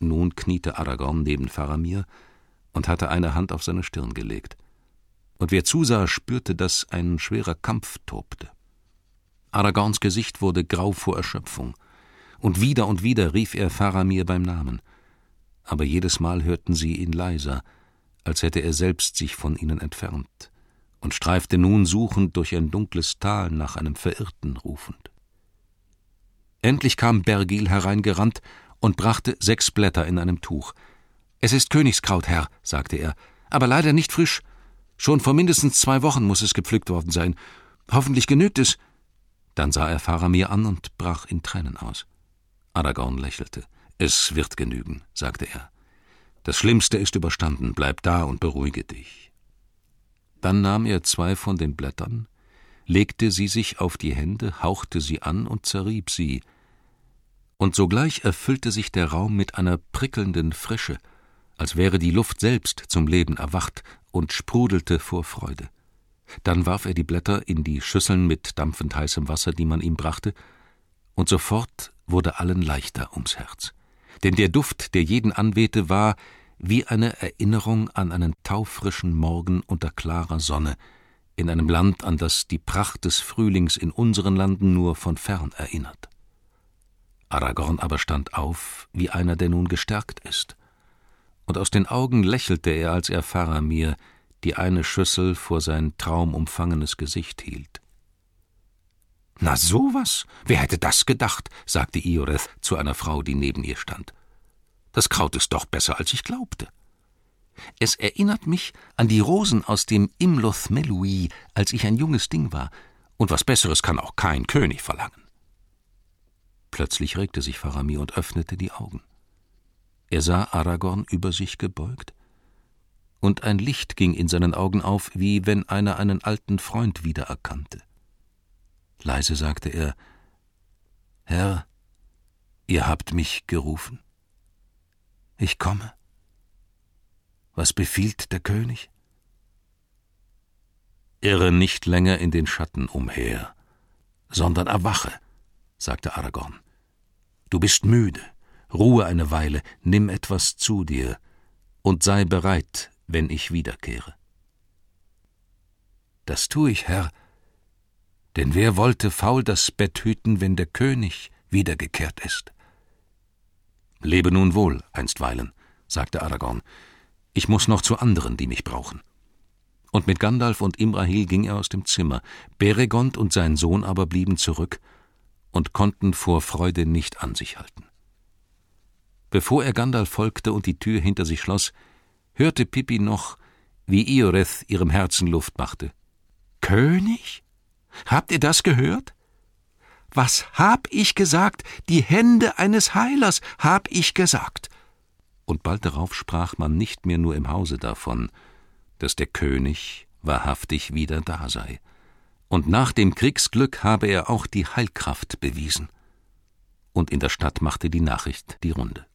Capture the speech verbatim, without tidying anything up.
Nun kniete Aragorn neben Faramir und hatte eine Hand auf seine Stirn gelegt. Und wer zusah, spürte, dass ein schwerer Kampf tobte. Aragorns Gesicht wurde grau vor Erschöpfung, und wieder und wieder rief er Faramir beim Namen. Aber jedes Mal hörten sie ihn leiser, als hätte er selbst sich von ihnen entfernt, und streifte nun suchend durch ein dunkles Tal nach einem Verirrten rufend. Endlich kam Bergil hereingerannt und brachte sechs Blätter in einem Tuch. »Es ist Königskraut, Herr«, sagte er, »aber leider nicht frisch. Schon vor mindestens zwei Wochen muss es gepflückt worden sein. Hoffentlich genügt es.« Dann sah er Faramir an und brach in Tränen aus. Aragorn lächelte. »Es wird genügen«, sagte er. »Das Schlimmste ist überstanden. Bleib da und beruhige dich.« Dann nahm er zwei von den Blättern, legte sie sich auf die Hände, hauchte sie an und zerrieb sie. Und sogleich erfüllte sich der Raum mit einer prickelnden Frische, als wäre die Luft selbst zum Leben erwacht und sprudelte vor Freude. Dann warf er die Blätter in die Schüsseln mit dampfend heißem Wasser, die man ihm brachte, und sofort wurde allen leichter ums Herz. Denn der Duft, der jeden anwehte, war wie eine Erinnerung an einen taufrischen Morgen unter klarer Sonne, in einem Land, an das die Pracht des Frühlings in unseren Landen nur von fern erinnert. Aragorn aber stand auf, wie einer, der nun gestärkt ist, und aus den Augen lächelte er, als er Faramir die eine Schüssel vor sein traumumfangenes Gesicht hielt. »Na sowas? Wer hätte das gedacht?« sagte Ioreth zu einer Frau, die neben ihr stand. »Das Kraut ist doch besser, als ich glaubte. Es erinnert mich an die Rosen aus dem Imloth Mellui, als ich ein junges Ding war, und was Besseres kann auch kein König verlangen.« Plötzlich regte sich Faramir und öffnete die Augen. Er sah Aragorn über sich gebeugt, und ein Licht ging in seinen Augen auf, wie wenn einer einen alten Freund wiedererkannte. Leise sagte er: »Herr, ihr habt mich gerufen. Ich komme. Was befiehlt der König?« »Irre nicht länger in den Schatten umher, sondern erwache«, sagte Aragorn. »Du bist müde, ruhe eine Weile, nimm etwas zu dir und sei bereit, wenn ich wiederkehre.« »Das tue ich, Herr, denn wer wollte faul das Bett hüten, wenn der König wiedergekehrt ist?« »Lebe nun wohl einstweilen«, sagte Aragorn. »Ich muß noch zu anderen, die mich brauchen.« Und mit Gandalf und Imrahil ging er aus dem Zimmer. Beregond und sein Sohn aber blieben zurück und konnten vor Freude nicht an sich halten. Bevor er Gandalf folgte und die Tür hinter sich schloss, hörte Pippin noch, wie Ioreth ihrem Herzen Luft machte. »König? Habt ihr das gehört? Was hab ich gesagt? Die Hände eines Heilers, hab ich gesagt.« Und bald darauf sprach man nicht mehr nur im Hause davon, dass der König wahrhaftig wieder da sei. Und nach dem Kriegsglück habe er auch die Heilkraft bewiesen. Und in der Stadt machte die Nachricht die Runde.